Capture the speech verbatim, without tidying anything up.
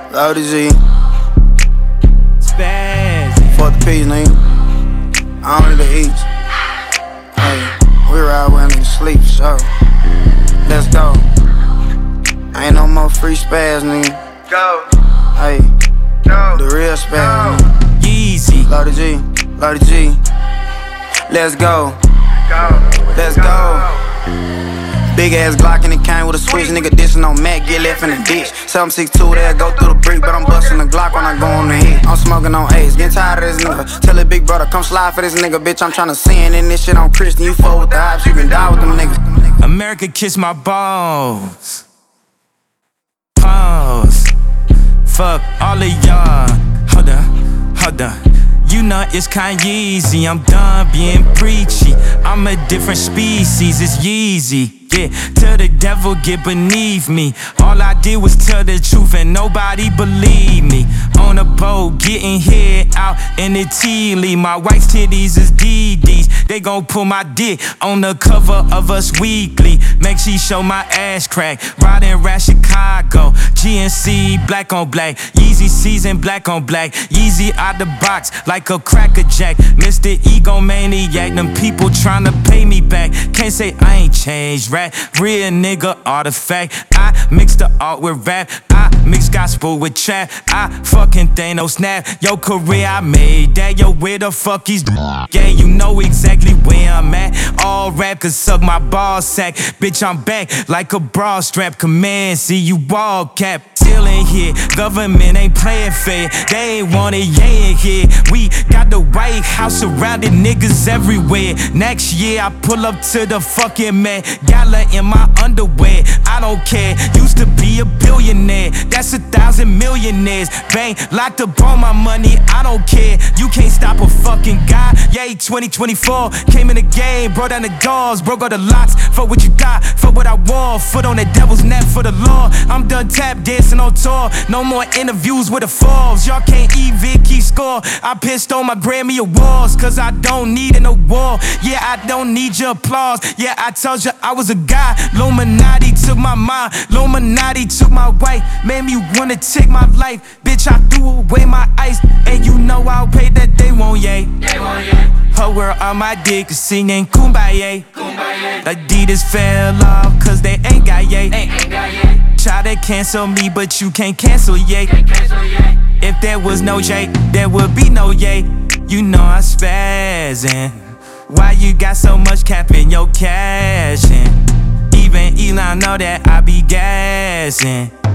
Loaded G. Spazzy. Fuck the peas, nigga. Only the eats. Hey, we ride when niggas sleep, so let's go. Ain't no more free spaz, nigga. Go. Hey, Go. the real spaz, nigga. Yeezy. Loaded G, loaded G. Let's go. Go. Let's go. Big ass Glock and it came with a switch. Nigga dissing on Mac, get left in the ditch. seven six two there, go through the brick, but I'm busting the Glock when I go on the hit. I'm smoking on Ace, getting tired of this nigga. Tell it big brother, come slide for this nigga. Bitch, I'm tryna sin in this shit on Christian. You fuck with the ops, you can die with them niggas. America kiss my balls. Pause. Fuck all of y'all. Hold on, hold on. You know it's kinda easy. I'm done being preachy. I'm a different species, it's Yeezy. Yeah, tell the devil get beneath me. All I did was tell the truth and nobody believed me. On a boat, getting hit out in the Tealy. My wife's titties is D Ds. They gon' pull my dick on the cover of Us Weekly. Make she show my ass crack. Riding around Chicago. G N C, black on black. Yeezy season, black on black. Yeezy out the box like a Cracker Jack. Mister Egomaniac, them people tryna pay me back. Can't say I ain't changed, rap. Real nigga artifact. I mix the art with rap. I mix gospel with trap. I fucking Thanos snap. Yo career I made that. Yo where the fuck is yeah, you know exactly where I'm at. All rap can suck my ball sack. Bitch I'm back like a bra strap. Command see you ball cap. Still in here. Government ain't playing fair. They ain't want it, yeah in here. We got the White House surrounded niggas everywhere. Next year I pull up to the fucking man. Gala in my underwear. I don't care. Used to be a billionaire. That's a thousand millionaires. Bang, locked up all my money. I don't care. You can't stop a fucking guy. Yay, twenty twenty-four came in the game. Brought down the doors. Broke all the locks. Fuck what you got. Fuck what I want. Foot on the devil's neck for the law. I'm done tap dancing on tour. No more interviews with the Forbes. Y'all can't even keep score. I pissed on my Grammy Awards. Cause I don't need an award. Yeah, I don't need your applause. Yeah, I told you I was a guy. Illuminati took my mind. Illuminati took my wife. Made me wanna take my life. Bitch, I threw away my ice. And you know I'll pay that they won't, yay. They won't, yeah. Her world on my dick singing Kumbaya. Kumbaya. Adidas fell off cause they ain't got yay. Ain't, ain't got yay. Try to cancel me but you can't cancel yay. Can't cancel yay. If there was no yay, there would be no yay. You know I'm spazzing. Why you got so much cap in your cash in? Even Elon know that I be gassing.